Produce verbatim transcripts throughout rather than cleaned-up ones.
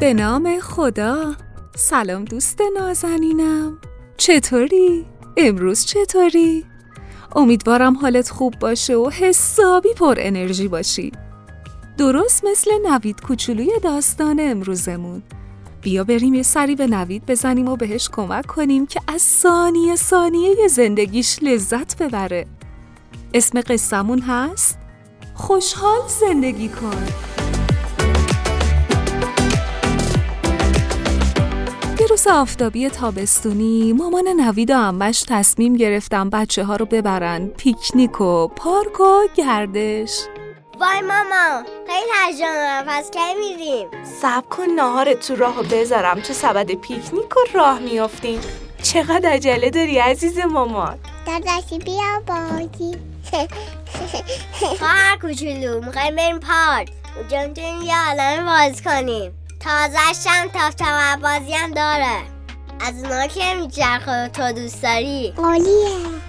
به نام خدا. سلام دوست نازنینم، چطوری؟ امروز چطوری؟ امیدوارم حالت خوب باشه و حسابی پر انرژی باشی. درست مثل نوید کوچولوی داستان امروزمون. بیا بریم یه سری به نوید بزنیم و بهش کمک کنیم که از ثانیه ثانیه زندگیش لذت ببره. اسم قصه‌مون هست خوشحال زندگی کن. یه روز آفتابی تابستونی مامان نوید و عمش تصمیم گرفتن بچه ها رو ببرن پیکنیک و پارک و گردش. وای ماما خیلی هیجان پس کی میریم؟ صبر کن ناهار تو راهو بذارم تو سبد پیکنیک و راه میافتیم. چقدر عجله داری عزیز مامان؟ داداشی بیا بازی. خواهر کوچولو میخوایم بریم پارک. اونجا میتونیم یه عالمه بازی کنیم. تازه هم تاف تاف بازی هم داره. از اونا که میچرخه تو دوست داری. عالیه.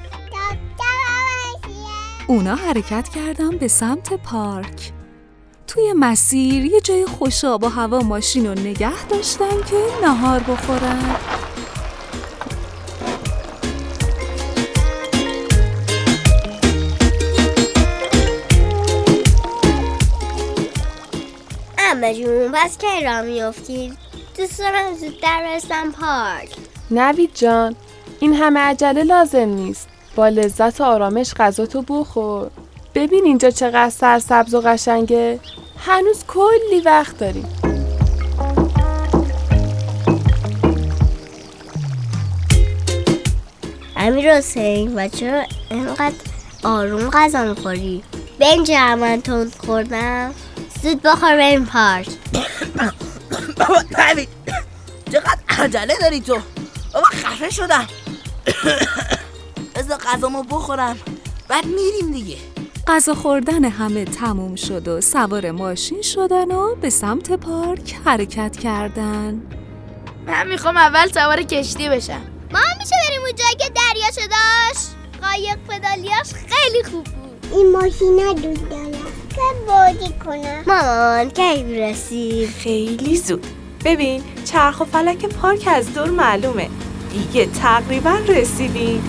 اونا حرکت کردن به سمت پارک. توی مسیر یه جای خوش آب و هوا ماشین رو نگه داشتن که نهار بخورن. عمه جون پس کی راه میافتید؟ دوست دارم زودتر برسم پارک. نوید جان این همه عجله لازم نیست. با لذت و آرامش غذاتو بخور. ببین اینجا چقدر سرسبز و قشنگه. هنوز کلی وقت داریم. امیر حسین بچه اینقدر آروم غذا میخوری؟ به این جرمن تند خوردم. زود بخور بریم پارک. بابا نوید چقدر عجله داری تو؟ بابا خفه شدم. بذار غذامو بخورم بعد میریم دیگه. غذا خوردن همه تموم شد و سوار ماشین شدن و به سمت پارک حرکت کردن. من میخوام اول سوار کشتی بشم. ما هم میشه بریم اون جایی که دریاشو داشت؟ قایق پدالیاش خیلی خوب بود. این ماشینا دوست دارم که بازی کنم. مامان کی میرسیم؟ خیلی زود. ببین چرخ و فلک پارک از دور معلومه. دیگه تقریبا رسیدیم.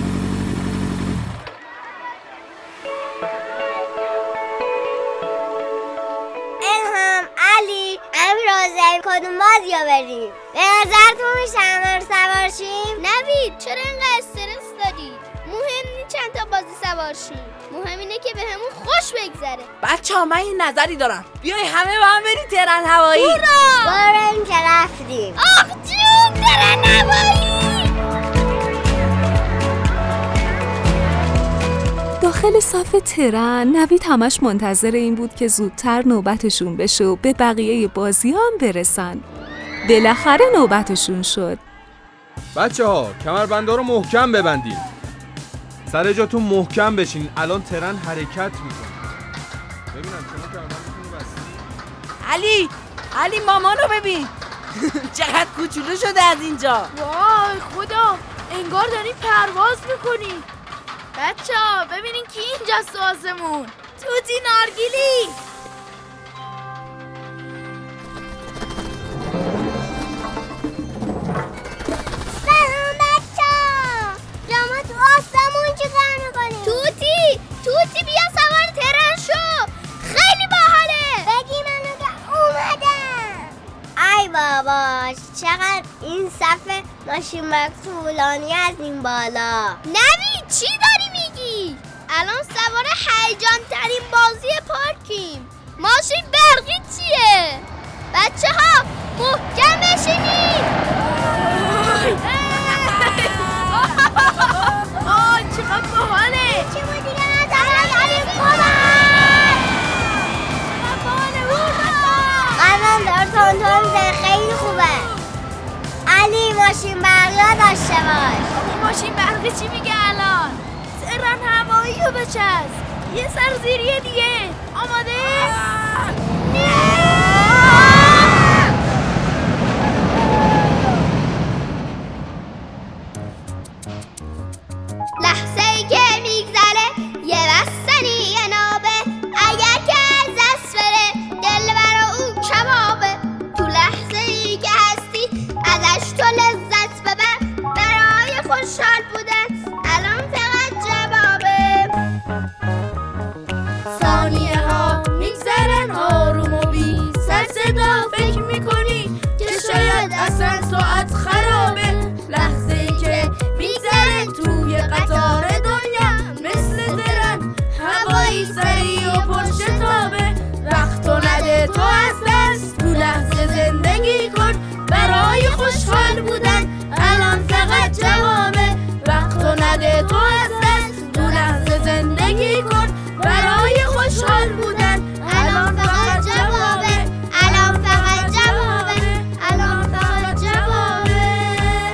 کدوم بازیا بریم؟ به نظرتون میشه همه رو سوار شیم؟ نوید چرا اینقدر استرس داری؟ مهم نیست چند تا بازی سوار شیم. مهم اینه که بهمون خوش بگذره. بچه ها من این نظری دارم. بیای همه با هم بریم ترن هوایی. برو بریم که رفتیم. آخ جون ترن هوایی. داخل صف ترن نوید همش منتظر این بود که زودتر نوبتشون بشه و به بقیه بازی هم برسن. بالاخره نوبتشون شد. بچه ها کمربندا رو محکم ببندین. سر جاتون محکم بشین. الان ترن حرکت میکنه. ببینم شما کمربندتون رو بستین؟ علی علی مامانو ببین. چقدر کوچولو شده از اینجا. وای خدا انگار داری پرواز میکنی. بچه ها ببینین کی اینجاست تو آسمون. توتی نارگیلی. سلام بچه ها. شما تو آسمون چی کار میکنی؟ توتی توتی بیا سوار ترن شو. خیلی باحاله. بگی منو که اومدم. ای باباش چقدر این صف ماشین بک طولانی از این بالا. نوید چی داری میگی؟ الان سوار هیجان ترین بازی پارکیم. ماشین برقی چیه؟ بچه ها محکم بشینید. آه چقدر باحاله. چه بود دیگه نظر داریم کنم. قدم دار تون تون ده خیلی خوبه. علی ماشین برقی داشته باش. این ماشین برقی چی میگه الان؟ ترن هوایی رو بچسب. یه سر زیریه دیگه. آماده؟ لحظه ای که میگذره یه بستنی یه نابه. اگر که از دست بره دل برا او کبابه. تو لحظه برای خوشحال بودن الان فقط جوابه. وقتو نده تو از دست، دو لحظه زندگی کن. برای خوشحال بودن الان فقط جوابه. الان فقط جوابه. الان فقط جوابه.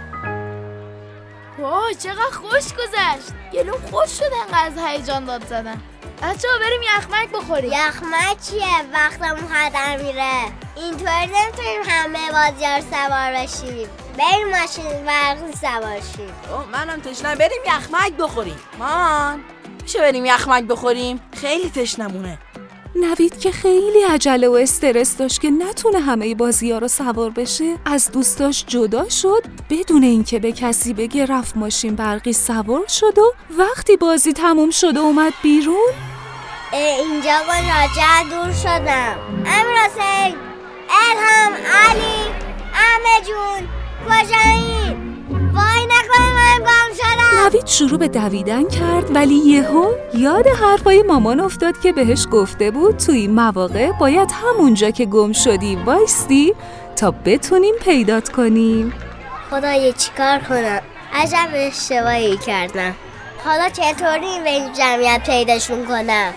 وای چقدر خوش گذشت. گلوم خوش شد انقدر از هیجان داد زدم. بچه ها بریم یخمک بخوریم. یخمک چیه؟ وقتمون هدر میره. اینطور نمیتونیم همه بازی‌ها رو سوار بشیم. بریم ماشین برقی سوار شیم. اوه منم تشنم، بریم یخمک بخوریم. مامان میشه بریم یخمک بخوریم؟ خیلی تشنمونه. نوید که خیلی عجله و استرس داشت که نتونه همه بازی‌ها رو سوار بشه، از دوستاش جدا شد، بدون اینکه به کسی بگه رفت ماشین برقی سوار شد و وقتی بازی تموم شد و اومد بیرون. اینجا با راجع دور شدم. امیر حسین، الهام، علی، احمد جون کجایین؟ وای نکنه من گم شدم. نوید شروع به دویدن کرد ولی یهو یاد حرفای مامان افتاد که بهش گفته بود توی این مواقع باید همونجا که گم شدی وایستی تا بتونیم پیدات کنیم. خدایا چیکار کنم؟ عجب اشتباهی کردم. حالا چطوری به این جمعیت پیداشون کنم؟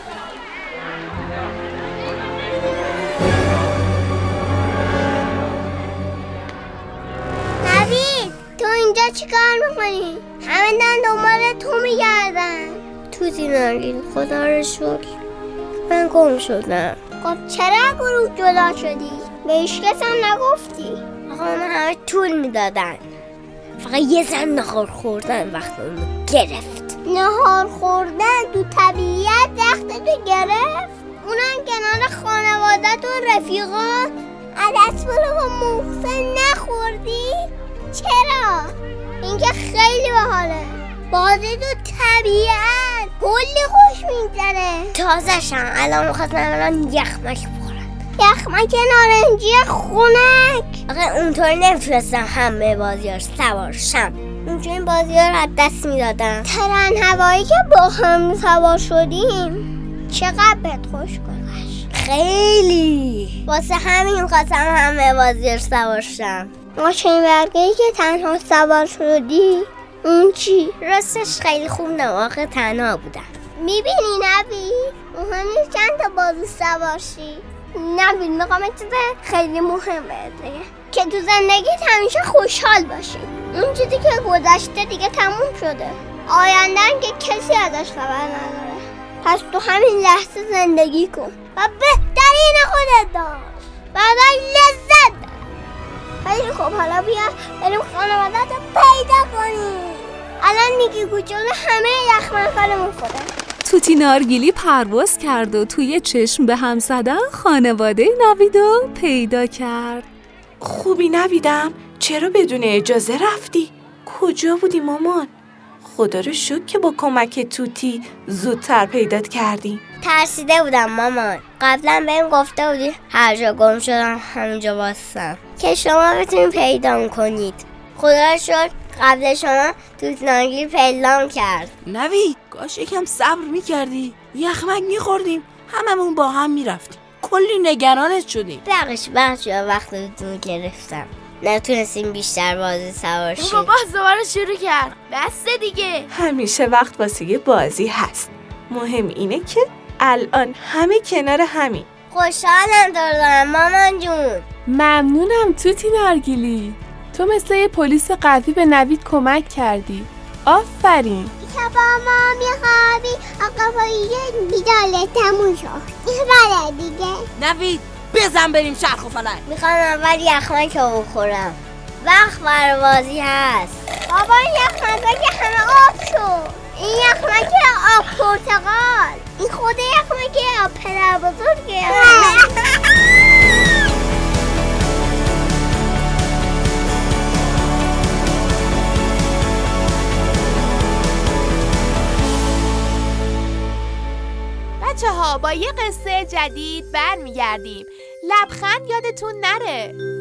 نوید تو اینجا چیکار میکنی؟ همه دارن دنبال تو میگردن. توتی نارگیل خدا رو شکر من گم شدم. خب چرا گروه جدا شدی؟ به هیچ کس هم نگفتی؟ آقا من همه طول میدادن، فقط یه زن نهار خوردن وقت اونو گرفت. نهار خوردن تو طبیعت وقتتو گرفت؟ اونم کنار خانوادت و رفیقات؟ عدس پلو با محسن نخوردی؟ چرا؟ اینکه خیلی باحاله. بازی تو طبیعت کلی خوش میگذره. تازه شم الان میخواستم الان یخمک بخورم. یخمک نارنجی خنک. آقا اونطور نمیتونستم همه بازی‌ها سوار شم. اونجا این بازی‌ها رو از دست میدادم. ترن هوایی که با هم سوار شدیم چقدر بهت خوش گذشت. خیلی. واسه همین خواستم همه بازی‌ها رو سوار شم. ماشین برقی که تنها سوار شدی اون چی؟ راستش خیلی خوب نواقع تنها بودم. میبینی نوید؟ مهم نیست چند تا بازی سوار شی. نوید میخوام چیز خیلی مهم بهت بگم که تو زندگیت همیشه خوشحال باشی. اون چیزی که گذشته دیگه تموم شده. آینده‌ام که کسی ازش خبر نداره. پس تو همین لحظه زندگی کن و بهترین خودت داشت. بعدش لذت دار. خیلی خوب، حالا بیا بریم خانوادت رو پیدا کنیم. الان میگی کوچولو همه یخمک‌هامون خودم. توتی نارگیلی پرواز کرد و توی چشم به هم زدن خانواده نویدو پیدا کرد. خوبی نویدم؟ چرا بدون اجازه رفتی؟ کجا بودی مامان؟ خدا رو شکر که با کمک توتی زودتر پیدات کردی. ترسیده بودم مامان. قبلا بهم گفته بودی هر جا گم شدم همینجا واسم که شما بتونید پیدا کنید. خدا رو شکر قبل شما توتی نارگیلی پیدا کرد. نوید کاش یکم صبر میکردی، یخمک میخوردیم هممون با هم میرفتیم. کلی نگرانت شدیم. بقیش بخش یا وقتتون گرفتم، نتونستیم بیشتر بازی سوار شیم. بابا دوباره شروع کرد. بس دیگه. همیشه وقت واسه یه بازی هست. مهم اینه که الان همه کنار همین. خوشحالم دارم مامان جون. ممنونم توتی نارگیلی. تو مثل یه پلیس قوی به نوید کمک کردی. آفرین. بابا میخوابی آقا باییه میداله تموم شد. بله دیگه. نوید بزن بریم چرخ و فلک. میخوام اول یخمک رو بخورم. وقت برای بازی هست. بابا یخمک که همه آب شد. این یخمک آب پرتقال. این خود یخمک آب پدر بزرگه. بچه ها با یه قصه جدید برمیگردیم. لبخند یادتون نره.